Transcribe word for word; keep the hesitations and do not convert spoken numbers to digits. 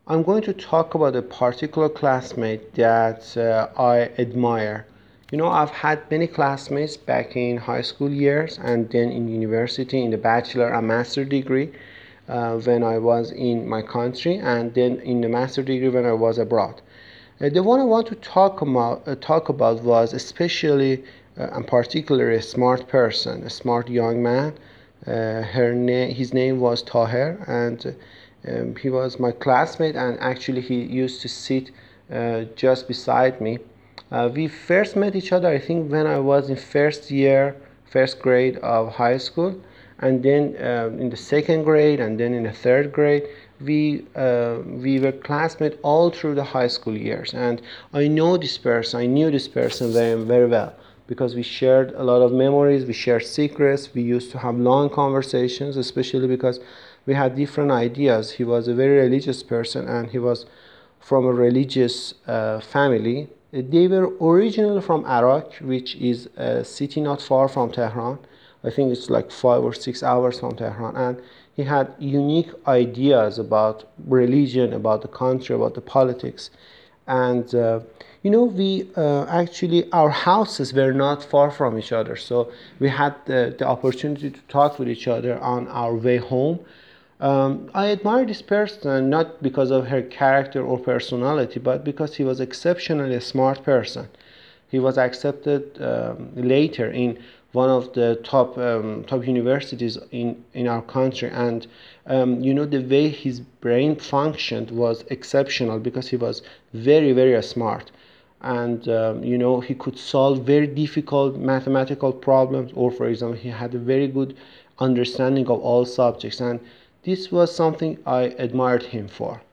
I'm going to talk about a particular classmate that uh, I admire. You know, I've had many classmates back in high school years and then in university in the bachelor and master degree uh, when I was in my country, and then in the master degree when I was abroad. Uh, the one I want to talk about, uh, talk about was especially uh, and particularly a smart person, a smart young man. Uh, her name, his name was Taher, and um, he was my classmate, and actually he used to sit uh, just beside me. Uh, we first met each other, I think, when I was in first year, first grade of high school, and then uh, in the second grade, and then in the third grade. We uh, we were classmates all through the high school years, and I know this person. I knew this person very very well because we shared a lot of memories. We shared secrets. We used to have long conversations, especially because we had different ideas. He was a very religious person, and he was from a religious uh, family. They were originally from Iraq, which is a city not far from Tehran. I think it's like five or six hours from Tehran. And he had unique ideas about religion, about the country, about the politics. And, uh, you know, we uh, actually, our houses were not far from each other. So we had the, the opportunity to talk with each other on our way home. um, I admire this person not because of her character or personality, but because he was exceptionally a smart person. He was accepted um, later in one of the top um, top universities in, in our country, and um, you know the way his brain functioned was exceptional because he was very very smart, and um, you know he could solve very difficult mathematical problems, or for example he had a very good understanding of all subjects, and this was something I admired him for.